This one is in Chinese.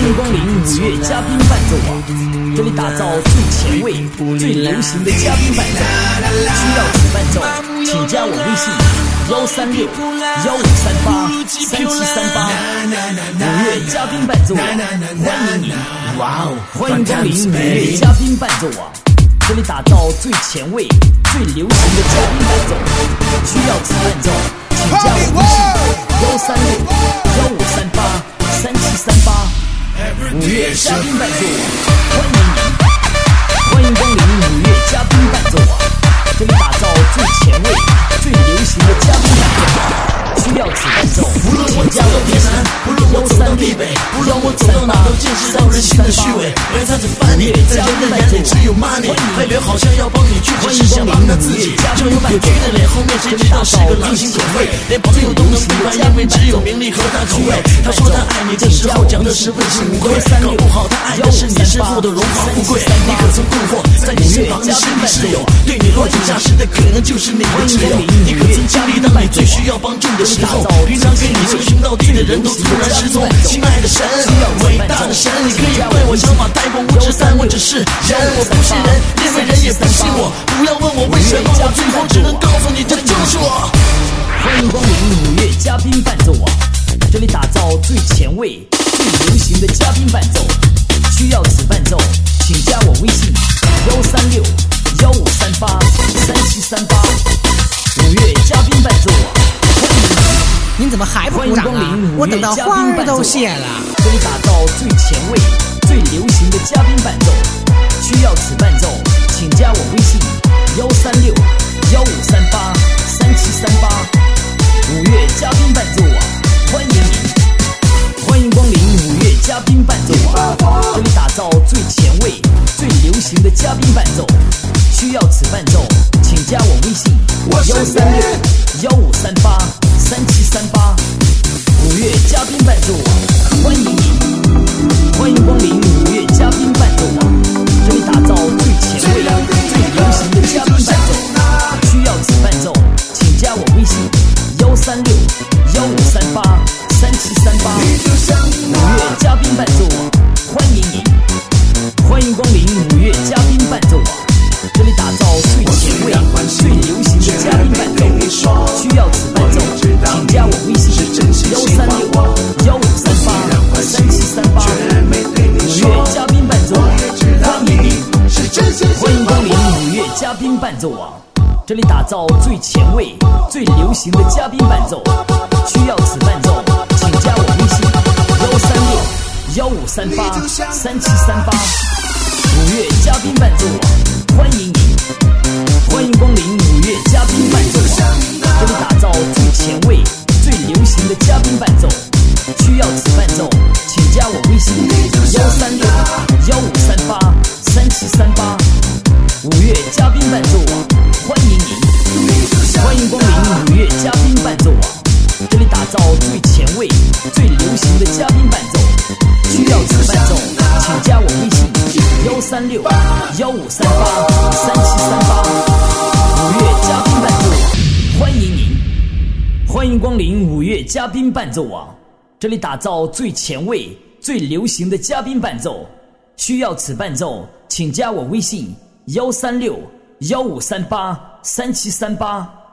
迎光临5月嘉宾伴奏网，这里打造最前卫、最流行的嘉宾伴奏。需要此伴奏，请加我微信136-1538-3738。5月嘉宾伴奏网，欢迎你！哇哦，欢迎光临5月嘉宾伴奏网，这里打造最前卫、最流行的嘉宾伴奏。需要此伴奏，请加我微信136-1538-3738。5月嘉宾伴奏网，欢迎你！欢迎光临5月嘉宾伴奏网，这里打造最前卫、最流行的嘉宾伴奏。需要此伴奏，请加我微信136-1538-3738。5月嘉宾伴奏网，欢迎你！ 好像要帮你去，只是想帮他自己。就有委屈的脸，后面谁知道是个狼心狗肺，连朋友都能背叛，因为只有名利和他口味。他说他爱你的时候讲的是问心无愧，搞不好他爱的是你身后的荣华富贵。你可曾困惑，在你身旁的是你室友，对你落井下石的可能就是你的挚友。你可曾经历当你最需要帮助的时候，平常给你称兄道弟的人都突然失踪。亲爱的神，伟大的神，你可以对我想法太过无知，但我只是人，我不是人，因为人也不信我。不要问我为什么，我最后只能告诉你，这就是我。 欢迎光临5月嘉宾伴奏网，这里打造最前卫、最流行的嘉宾伴奏。需要此伴奏，请加我微信136-1538-3738。5月嘉宾伴奏网，欢迎你！ 您怎么还不鼓掌啊？我等到花儿都谢了。 这里打造最前卫、最流行的嘉宾伴奏。需要此伴奏，请加我微信136-1538-3738。5月嘉宾伴奏网，欢迎你！欢迎光临5月嘉宾伴奏网，这里打造最前卫、最流行的嘉宾伴奏。需要此伴奏，请加我微信136-1538-3738。5月嘉宾伴奏网，欢迎你！欢迎光临5月嘉宾伴奏网，这里打造最前卫、最流行的嘉宾伴奏。需要此伴奏，请加我微信136-1538-3738。5月嘉宾伴奏网，欢迎你！欢迎光临5月嘉宾伴奏网，这里打造最前卫、最流行的嘉宾伴奏。需要此伴奏，请加我微信136-1538-3738。5月嘉宾伴奏网，欢迎你！欢迎光临5月嘉宾伴奏网，这里打造最前卫、最流行的嘉宾伴奏。需要此伴奏，请加我微信136-1538-3738。5月嘉宾伴奏网，欢迎你！欢迎光临5月嘉宾伴奏网，这里打造最前卫、最流行的嘉宾伴奏。需要此伴奏，请加我微信136-1538-3738。5月嘉宾伴奏网，欢迎你！欢迎光临5月嘉宾伴奏网，这里打造最前卫、最流行的嘉宾伴奏。需要此伴奏，请加我微信136-1538-3738。5月嘉宾伴奏网，欢迎你！欢迎光临5月嘉宾伴奏网，这里打造最前卫、最流行的嘉宾伴奏。需要此伴奏，请加我微信136-1538-3738。